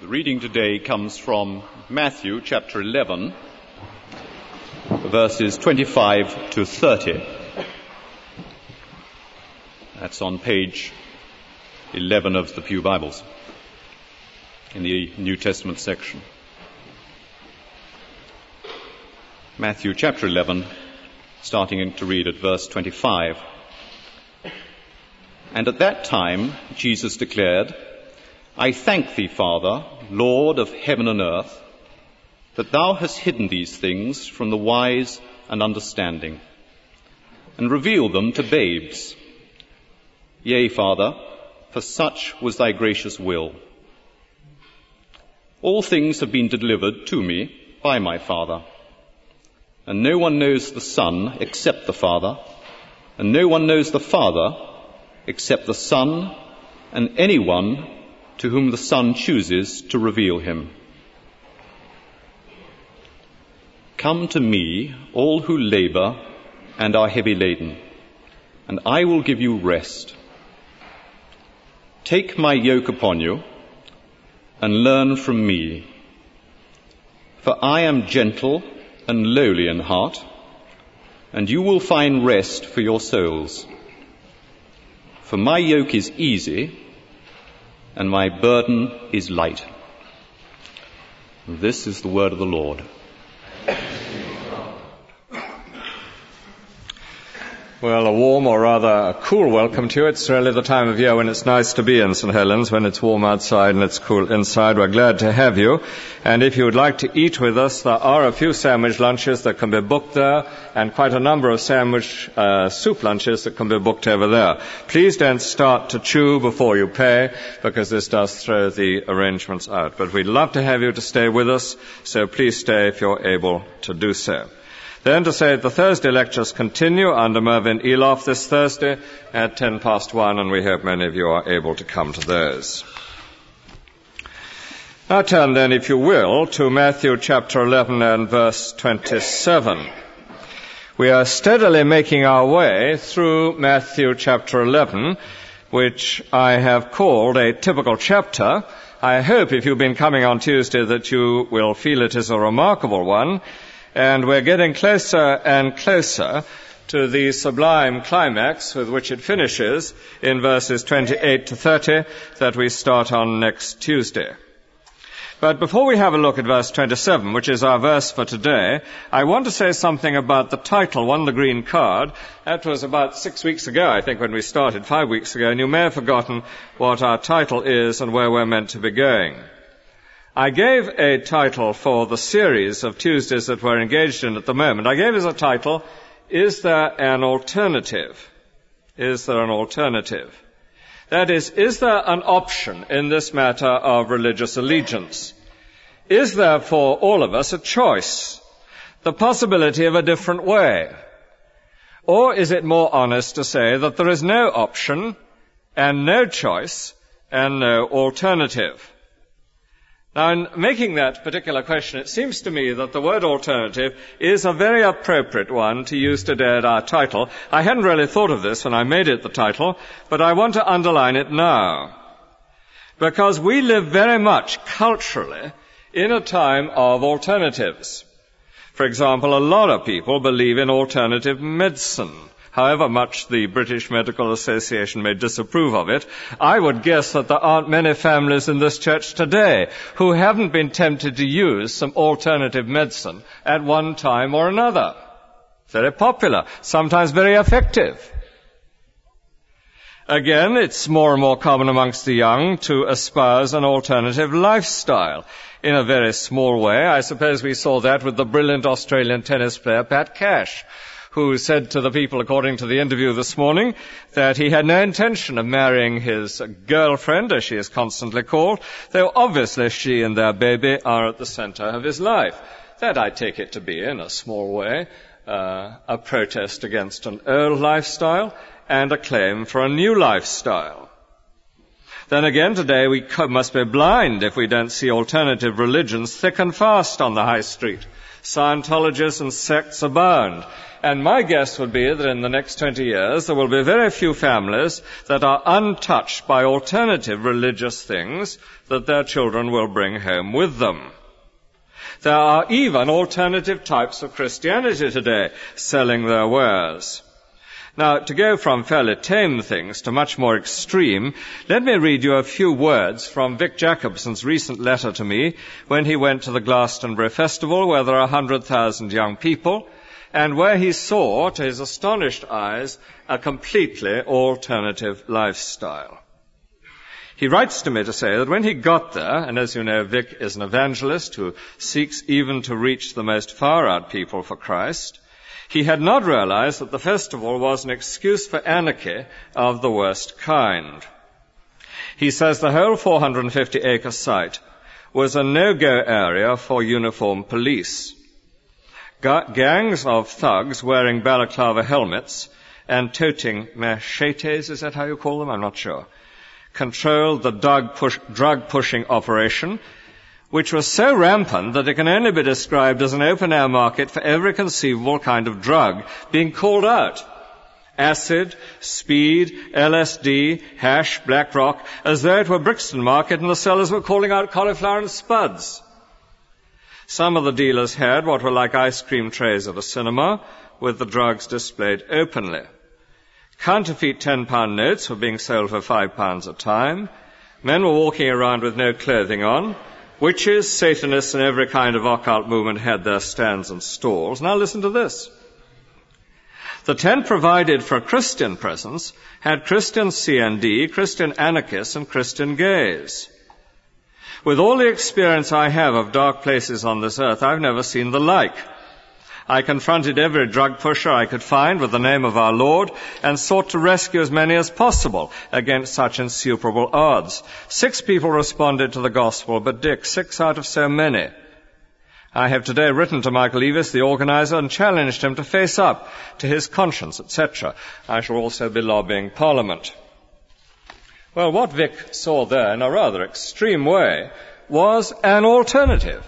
The reading today comes from Matthew chapter 11, verses 25 to 30. That's on page 11 of the Pew Bibles in the New Testament section. Matthew chapter 11, starting to read at verse 25. And at that time Jesus declared, I thank thee, Father, Lord of heaven and earth, that thou hast hidden these things from the wise and understanding, and revealed them to babes. Yea, Father, for such was thy gracious will. All things have been delivered to me by my Father, and no one knows the Son except the Father, and no one knows the Father except the Son, and anyone to whom the Son chooses to reveal him. Come to me, all who labor and are heavy laden, and I will give you rest. Take my yoke upon you and learn from me, for I am gentle and lowly in heart, and you will find rest for your souls. For my yoke is easy and my burden is light. This is the word of the Lord. Well, a warm, or rather a cool welcome to you. It's really the time of year when it's nice to be in St. Helens, when it's warm outside and it's cool inside. We're glad to have you. And if you would like to eat with us, there are a few sandwich lunches that can be booked there, and quite a number of sandwich soup lunches that can be booked over there. Please don't start to chew before you pay, because this does throw the arrangements out. But we'd love to have you to stay with us, so please stay if you're able to do so. Then to say the Thursday lectures continue under Mervyn Eloff this Thursday at 1:10, and we hope many of you are able to come to those. Now turn then, if you will, to Matthew chapter 11 and verse 27. We are steadily making our way through Matthew chapter 11, which I have called a typical chapter. I hope if you've been coming on Tuesday that you will feel it is a remarkable one. And we're getting closer and closer to the sublime climax with which it finishes in verses 28 to 30 that we start on next Tuesday. But before we have a look at verse 27, which is our verse for today, I want to say something about the title, Won the Green Card. That was about 6 weeks ago, I think, when we started, 5 weeks ago, and you may have forgotten what our title is and where we're meant to be going. I gave a title for the series of Tuesdays that we're engaged in at the moment. I gave as a title, Is There an Alternative? Is there an alternative? That is there an option in this matter of religious allegiance? Is there for all of us a choice, the possibility of a different way? Or is it more honest to say that there is no option and no choice and no alternative? Now, in making that particular question, it seems to me that the word alternative is a very appropriate one to use today at our title. I hadn't really thought of this when I made it the title, but I want to underline it now. Because we live very much culturally in a time of alternatives. For example, a lot of people believe in alternative medicine. However much the British Medical Association may disapprove of it, I would guess that there aren't many families in this church today who haven't been tempted to use some alternative medicine at one time or another. Very popular, sometimes very effective. Again, it's more and more common amongst the young to espouse an alternative lifestyle. In a very small way, I suppose we saw that with the brilliant Australian tennis player Pat Cash, who said to the people, according to the interview this morning, that he had no intention of marrying his girlfriend, as she is constantly called, though obviously she and their baby are at the center of his life. That I take it to be, in a small way, a protest against an old lifestyle and a claim for a new lifestyle. Then again, today we must be blind if we don't see alternative religions thick and fast on the high street. Scientologists and sects abound. And my guess would be that in the next 20 years there will be very few families that are untouched by alternative religious things that their children will bring home with them. There are even alternative types of Christianity today selling their wares. Now, to go from fairly tame things to much more extreme, let me read you a few words from Vic Jacobson's recent letter to me when he went to the Glastonbury Festival, where there are 100,000 young people, and where he saw, to his astonished eyes, a completely alternative lifestyle. He writes to me to say that when he got there, and as you know, Vic is an evangelist who seeks even to reach the most far-out people for Christ, he had not realized that the festival was an excuse for anarchy of the worst kind. He says the whole 450-acre site was a no-go area for uniformed police. Gangs of thugs wearing balaclava helmets and toting machetes, is that how you call them? I'm not sure, controlled the drug-pushing operation, which was so rampant that it can only be described as an open-air market for every conceivable kind of drug being called out. Acid, speed, LSD, hash, black rock, as though it were Brixton Market and the sellers were calling out cauliflower and spuds. Some of the dealers had what were like ice cream trays at a cinema, with the drugs displayed openly. Counterfeit £10 notes were being sold for £5 a time. Men were walking around with no clothing on. Witches, Satanists, and every kind of occult movement had their stands and stalls. Now listen to this. The tent provided for Christian presence had Christian CND, Christian anarchists, and Christian gays. With all the experience I have of dark places on this earth, I've never seen the like. I confronted every drug pusher I could find with the name of our Lord and sought to rescue as many as possible against such insuperable odds. 6 people responded to the gospel, but Dick, 6 out of so many. I have today written to Michael Eavis, the organizer, and challenged him to face up to his conscience, etc. I shall also be lobbying Parliament. Well, what Vic saw there in a rather extreme way was an alternative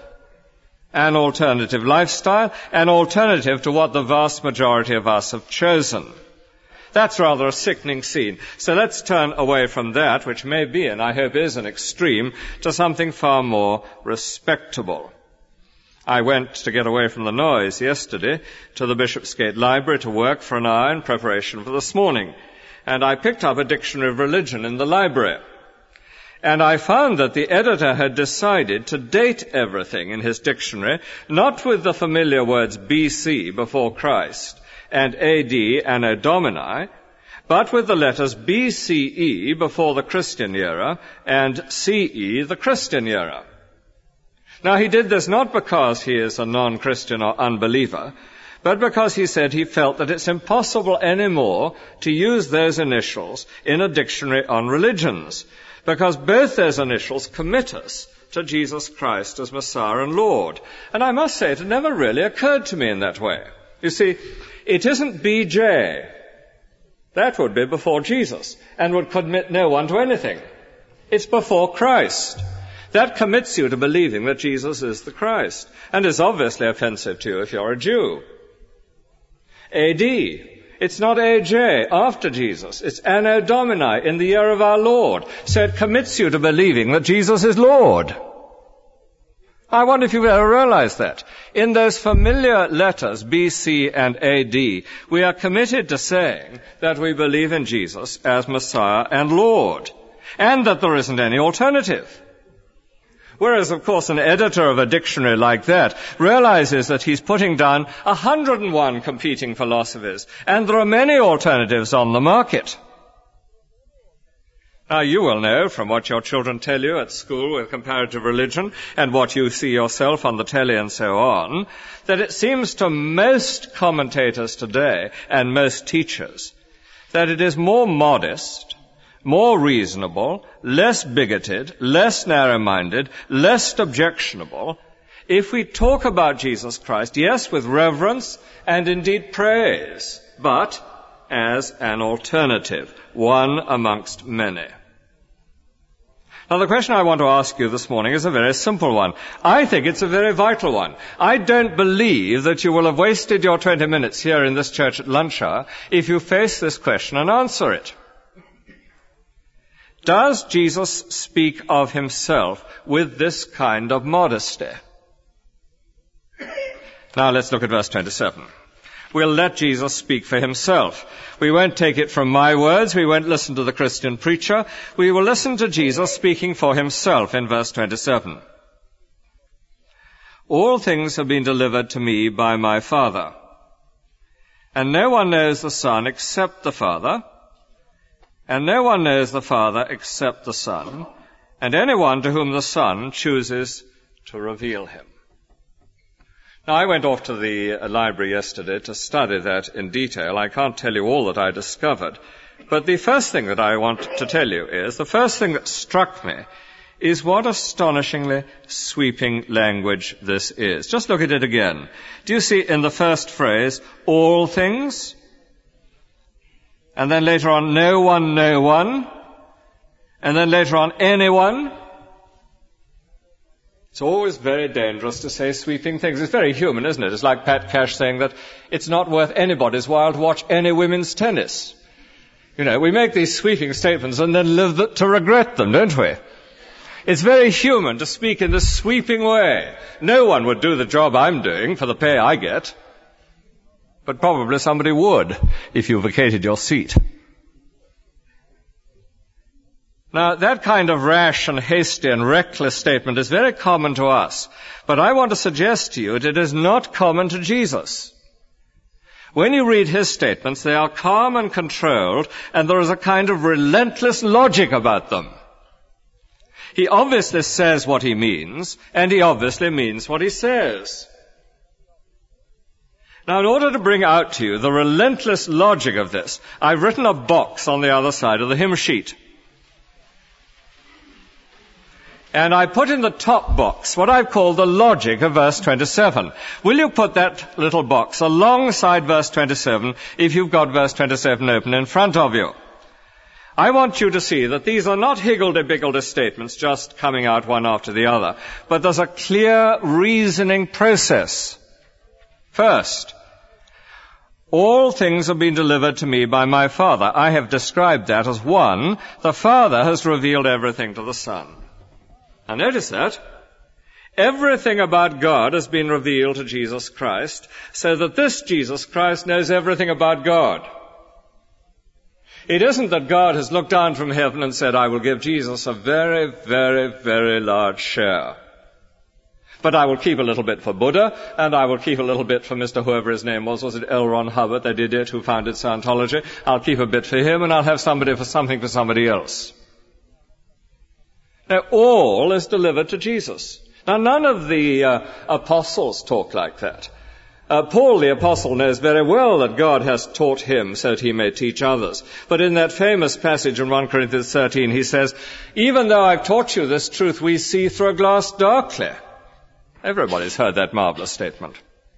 lifestyle, an alternative to what the vast majority of us have chosen. That's rather a sickening scene. So let's turn away from that, which may be, and I hope is, an extreme, to something far more respectable. I went to get away from the noise yesterday to the Bishopsgate Library to work for an hour in preparation for this morning, and I picked up a dictionary of religion in the library. And I found that the editor had decided to date everything in his dictionary, not with the familiar words BC, before Christ, and AD, Anno Domini, but with the letters BCE, before the Christian era, and CE, the Christian era. Now, he did this not because he is a non-Christian or unbeliever, but because he said he felt that it's impossible anymore to use those initials in a dictionary on religions, because both those initials commit us to Jesus Christ as Messiah and Lord. And I must say, it had never really occurred to me in that way. You see, it isn't BJ. That would be before Jesus, and would commit no one to anything. It's before Christ. That commits you to believing that Jesus is the Christ, and is obviously offensive to you if you're a Jew. AD. It's not AJ, after Jesus. It's Anno Domini, in the year of our Lord. So it commits you to believing that Jesus is Lord. I wonder if you've ever realized that. In those familiar letters, BC and AD, we are committed to saying that we believe in Jesus as Messiah and Lord, and that there isn't any alternative. Whereas, of course, an editor of a dictionary like that realizes that he's putting down 101 competing philosophies, and there are many alternatives on the market. Now, you will know from what your children tell you at school with comparative religion and what you see yourself on the telly and so on, that it seems to most commentators today and most teachers that it is more modest, more reasonable, less bigoted, less narrow-minded, less objectionable, if we talk about Jesus Christ, yes, with reverence and indeed praise, but as an alternative, one amongst many. Now, the question I want to ask you this morning is a very simple one. I think it's a very vital one. I don't believe that you will have wasted your 20 minutes here in this church at lunch hour if you face this question and answer it. Does Jesus speak of himself with this kind of modesty? Now, let's look at verse 27. We'll let Jesus speak for himself. We won't take it from my words. We won't listen to the Christian preacher. We will listen to Jesus speaking for himself in verse 27. All things have been delivered to me by my Father, and no one knows the Son except the Father, and no one knows the Father except the Son, and anyone to whom the Son chooses to reveal him. Now, I went off to the library yesterday to study that in detail. I can't tell you all that I discovered. But the first thing that I want to tell you is, the first thing that struck me is what astonishingly sweeping language this is. Just look at it again. Do you see in the first phrase, all things? And then later on, no one. And then later on, anyone. It's always very dangerous to say sweeping things. It's very human, isn't it? It's like Pat Cash saying that it's not worth anybody's while to watch any women's tennis. You know, we make these sweeping statements and then live to regret them, don't we? It's very human to speak in this sweeping way. No one would do the job I'm doing for the pay I get. But probably somebody would if you vacated your seat. Now, that kind of rash and hasty and reckless statement is very common to us. But I want to suggest to you that it is not common to Jesus. When you read his statements, they are calm and controlled, and there is a kind of relentless logic about them. He obviously says what he means, and he obviously means what he says. Now, in order to bring out to you the relentless logic of this, I've written a box on the other side of the hymn sheet. And I put in the top box what I've called the logic of verse 27. Will you put that little box alongside verse 27 if you've got verse 27 open in front of you? I want you to see that these are not higgledy-piggledy statements just coming out one after the other, but there's a clear reasoning process. First, all things have been delivered to me by my Father. I have described that as one, the Father has revealed everything to the Son. Now notice that. Everything about God has been revealed to Jesus Christ, so that this Jesus Christ knows everything about God. It isn't that God has looked down from heaven and said, I will give Jesus a very, very, very large share. But I will keep a little bit for Buddha, and I will keep a little bit for Mr. whoever his name was it L. Ron Hubbard, the idiot who founded Scientology? I'll keep a bit for him, and I'll have something for somebody else. Now, all is delivered to Jesus. Now, none of the apostles talk like that. Paul the apostle knows very well that God has taught him so that he may teach others. But in that famous passage in 1 Corinthians 13, he says, even though I've taught you this truth, we see through a glass darkly. Everybody's heard that marvelous statement.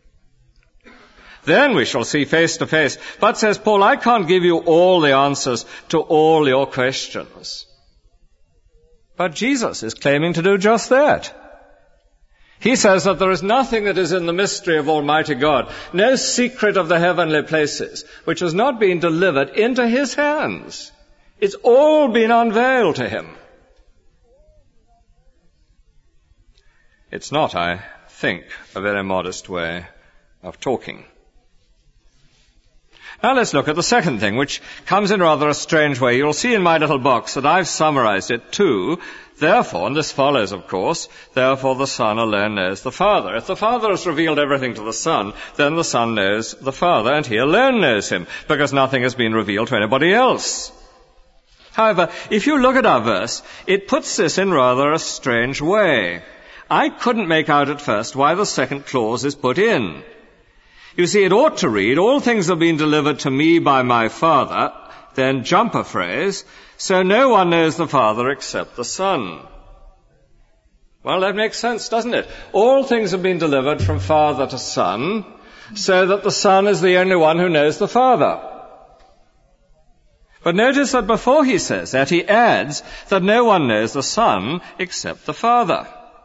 Then we shall see face to face. But, says Paul, I can't give you all the answers to all your questions. But Jesus is claiming to do just that. He says that there is nothing that is in the mystery of Almighty God, no secret of the heavenly places, which has not been delivered into his hands. It's all been unveiled to him. It's not, I think, a very modest way of talking. Now let's look at the second thing, which comes in rather a strange way. You'll see in my little box that I've summarized it too. Therefore, and this follows, of course, therefore the Son alone knows the Father. If the Father has revealed everything to the Son, then the Son knows the Father, and he alone knows him, because nothing has been revealed to anybody else. However, if you look at our verse, it puts this in rather a strange way. I couldn't make out at first why the second clause is put in. You see, it ought to read, all things have been delivered to me by my Father, then jump a phrase, so no one knows the Father except the Son. Well, that makes sense, doesn't it? All things have been delivered from Father to Son, so that the Son is the only one who knows the Father. But notice that before he says that, he adds that no one knows the Son except the Father.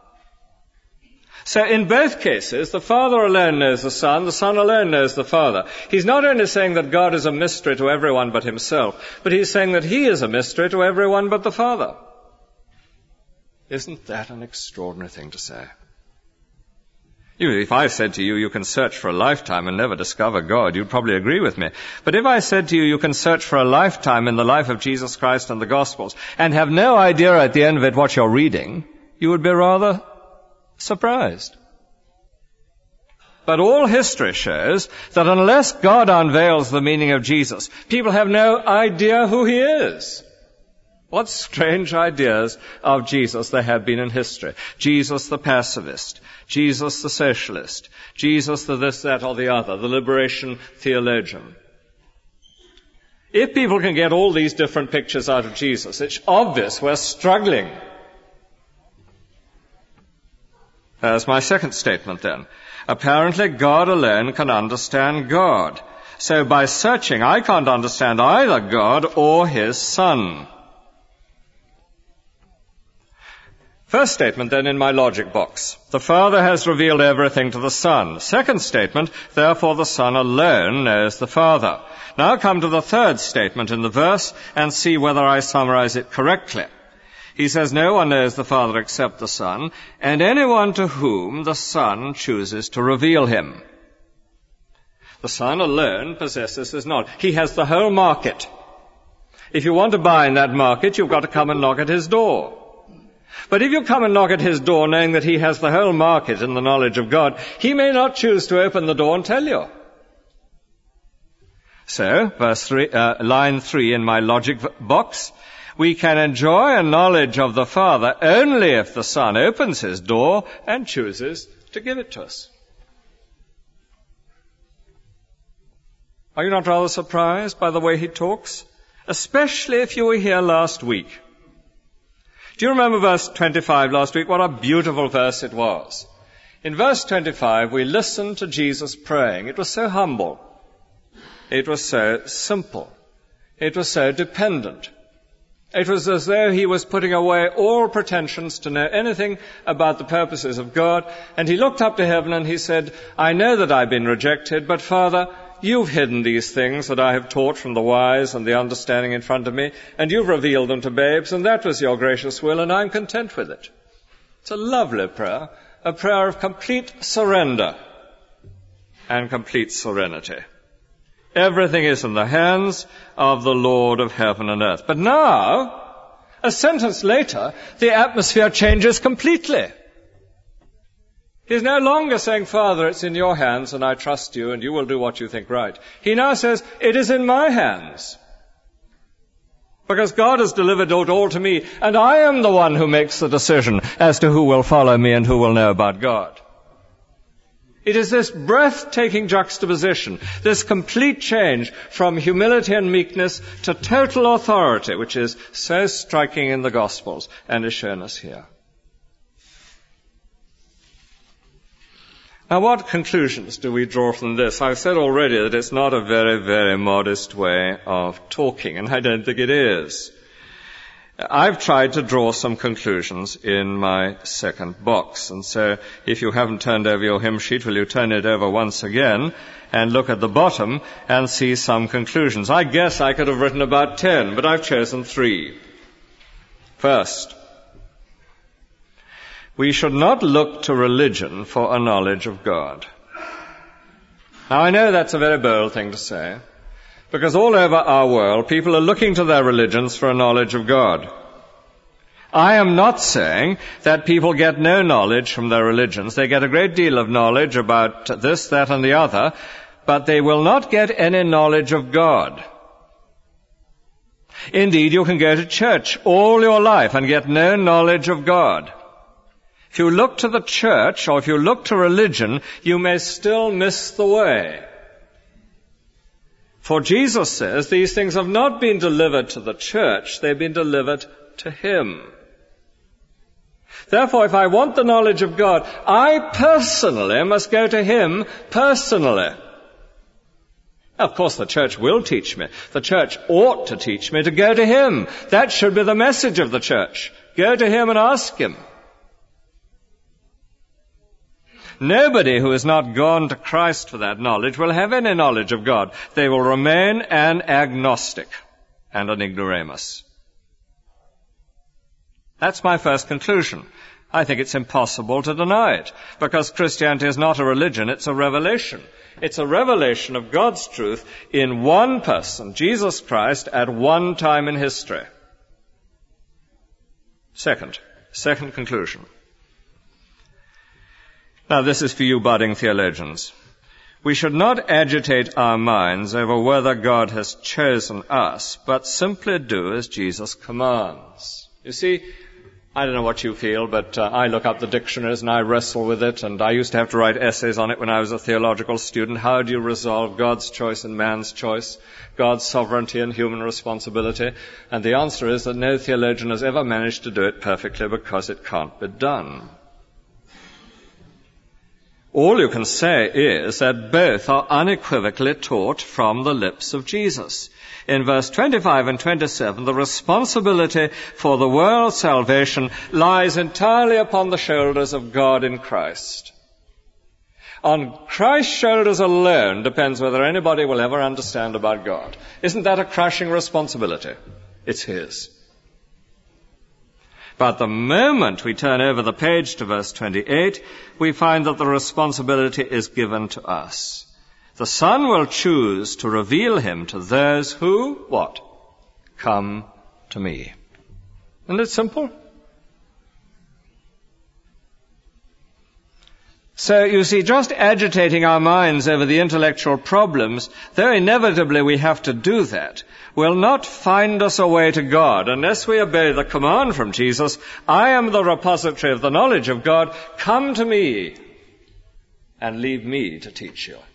So in both cases, the Father alone knows the Son alone knows the Father. He's not only saying that God is a mystery to everyone but himself, but he's saying that he is a mystery to everyone but the Father. Isn't that an extraordinary thing to say? If I said to you, you can search for a lifetime and never discover God, you'd probably agree with me. But if I said to you, you can search for a lifetime in the life of Jesus Christ and the Gospels and have no idea at the end of it what you're reading, you would be rather surprised. But all history shows that unless God unveils the meaning of Jesus, people have no idea who he is. What strange ideas of Jesus there have been in history. Jesus the pacifist, Jesus the socialist, Jesus the this, that, or the other, the liberation theologian. If people can get all these different pictures out of Jesus, it's obvious we're struggling. There's my second statement then. Apparently God alone can understand God. So by searching, I can't understand either God or his Son. First statement then in my logic box. The Father has revealed everything to the Son. Second statement, therefore the Son alone knows the Father. Now come to the third statement in the verse and see whether I summarize it correctly. He says, no one knows the Father except the Son, and anyone to whom the Son chooses to reveal him. The Son alone possesses his knowledge. He has the whole market. If you want to buy in that market, you've got to come and knock at his door. But if you come and knock at his door knowing that he has the whole market in the knowledge of God, he may not choose to open the door and tell you. So, line 3 in my logic box, we can enjoy a knowledge of the Father only if the Son opens his door and chooses to give it to us. Are you not rather surprised by the way he talks? Especially if you were here last week. Do you remember verse 25 last week? What a beautiful verse it was. In verse 25, we listened to Jesus praying. It was so humble. It was so simple. It was so dependent. It was as though he was putting away all pretensions to know anything about the purposes of God. And he looked up to heaven and he said, I know that I've been rejected, but Father, you've hidden these things that I have taught from the wise and the understanding in front of me, and you've revealed them to babes, and that was your gracious will, and I'm content with it. It's a lovely prayer, a prayer of complete surrender and complete serenity. Everything is in the hands of the Lord of heaven and earth. But now, a sentence later, the atmosphere changes completely. He's no longer saying, Father, it's in your hands and I trust you and you will do what you think right. He now says, it is in my hands. Because God has delivered it all to me and I am the one who makes the decision as to who will follow me and who will know about God. It is this breathtaking juxtaposition, this complete change from humility and meekness to total authority, which is so striking in the Gospels and is shown us here. Now, what conclusions do we draw from this? I've said already that it's not a very, very modest way of talking, and I don't think it is. I've tried to draw some conclusions in my second box, and so if you haven't turned over your hymn sheet, will you turn it over once again and look at the bottom and see some conclusions? I guess I could have written about 10, but I've chosen 3. First, we should not look to religion for a knowledge of God. Now, I know that's a very bold thing to say, because all over our world, people are looking to their religions for a knowledge of God. I am not saying that people get no knowledge from their religions. They get a great deal of knowledge about this, that, and the other, but they will not get any knowledge of God. Indeed, you can go to church all your life and get no knowledge of God. If you look to the church or if you look to religion, you may still miss the way. For Jesus says these things have not been delivered to the church, they've been delivered to Him. Therefore, if I want the knowledge of God, I personally must go to Him personally. Of course, the church will teach me. The church ought to teach me to go to him. That should be the message of the church. Go to him and ask him. Nobody who has not gone to Christ for that knowledge will have any knowledge of God. They will remain an agnostic and an ignoramus. That's my first conclusion. I think it's impossible to deny it, because Christianity is not a religion, it's a revelation. It's a revelation of God's truth in one person, Jesus Christ, at one time in history. Second conclusion. Now, this is for you budding theologians. We should not agitate our minds over whether God has chosen us, but simply do as Jesus commands. You see, I don't know what you feel, but I look up the dictionaries and I wrestle with it, and I used to have to write essays on it when I was a theological student. How do you resolve God's choice and man's choice, God's sovereignty and human responsibility? And the answer is that no theologian has ever managed to do it perfectly, because it can't be done. All you can say is that both are unequivocally taught from the lips of Jesus. In verse 25 and 27, the responsibility for the world's salvation lies entirely upon the shoulders of God in Christ. On Christ's shoulders alone depends whether anybody will ever understand about God. Isn't that a crushing responsibility? It's his. But the moment we turn over the page to verse 28, we find that the responsibility is given to us. The Son will choose to reveal him to those who, what? Come to me. Isn't it simple? So, you see, just agitating our minds over the intellectual problems, though inevitably we have to do that, will not find us a way to God unless we obey the command from Jesus, I am the repository of the knowledge of God, come to me and leave me to teach you.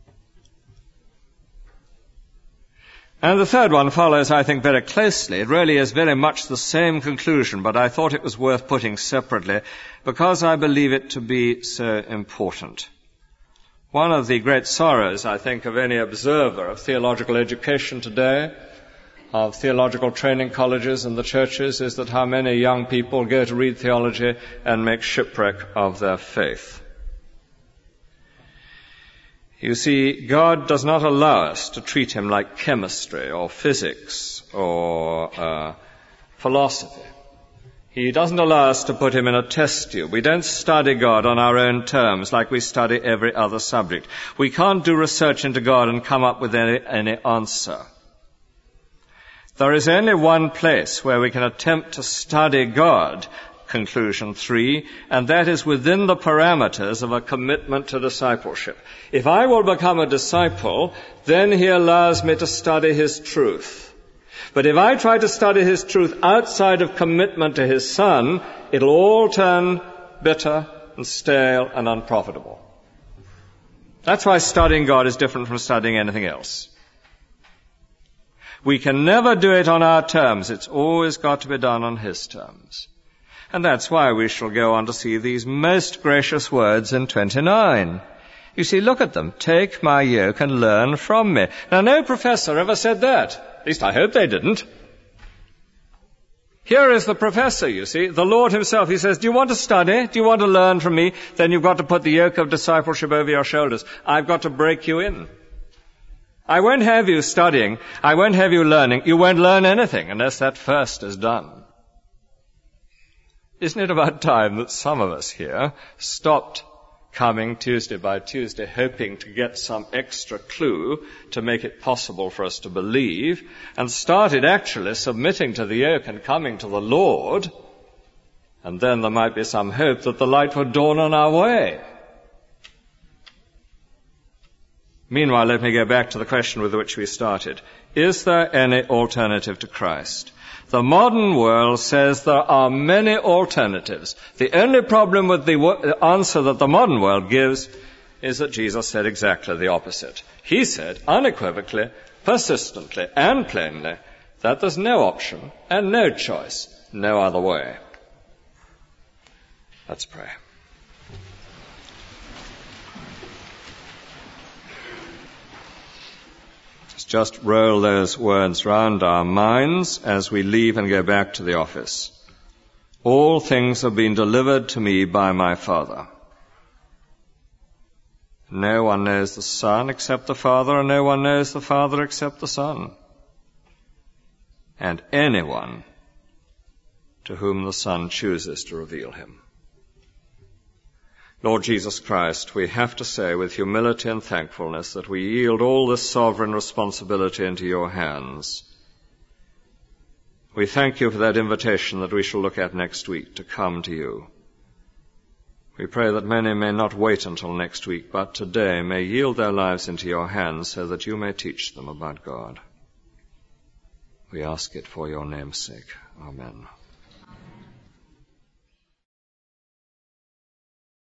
And the third one follows, I think, very closely. It really is very much the same conclusion, but I thought it was worth putting separately because I believe it to be so important. One of the great sorrows, I think, of any observer of theological education today, of theological training colleges and the churches, is that how many young people go to read theology and make shipwreck of their faith. You see, God does not allow us to treat him like chemistry or physics or philosophy. He doesn't allow us to put him in a test tube. We don't study God on our own terms like we study every other subject. We can't do research into God and come up with any answer. There is only one place where we can attempt to study God, conclusion 3, and that is within the parameters of a commitment to discipleship. If I will become a disciple, then he allows me to study his truth. But if I try to study his truth outside of commitment to his Son, it'll all turn bitter and stale and unprofitable. That's why studying God is different from studying anything else. We can never do it on our terms. It's always got to be done on his terms. And that's why we shall go on to see these most gracious words in 29. You see, look at them. Take my yoke and learn from me. Now, no professor ever said that. At least I hope they didn't. Here is the professor, you see, the Lord himself. He says, do you want to study? Do you want to learn from me? Then you've got to put the yoke of discipleship over your shoulders. I've got to break you in. I won't have you studying. I won't have you learning. You won't learn anything unless that first is done. Isn't it about time that some of us here stopped coming Tuesday by Tuesday hoping to get some extra clue to make it possible for us to believe, and started actually submitting to the yoke and coming to the Lord, and then there might be some hope that the light would dawn on our way? Meanwhile, let me go back to the question with which we started. Is there any alternative to Christ? The modern world says there are many alternatives. The only problem with the answer that the modern world gives is that Jesus said exactly the opposite. He said unequivocally, persistently, and plainly that there's no option and no choice, no other way. Let's pray. just roll those words round our minds as we leave and go back to the office. All things have been delivered to me by my Father. No one knows the Son except the Father, and no one knows the Father except the Son, and anyone to whom the Son chooses to reveal him. Lord Jesus Christ, we have to say with humility and thankfulness that we yield all this sovereign responsibility into your hands. We thank you for that invitation that we shall look at next week to come to you. We pray that many may not wait until next week, but today may yield their lives into your hands so that you may teach them about God. We ask it for your name's sake. Amen.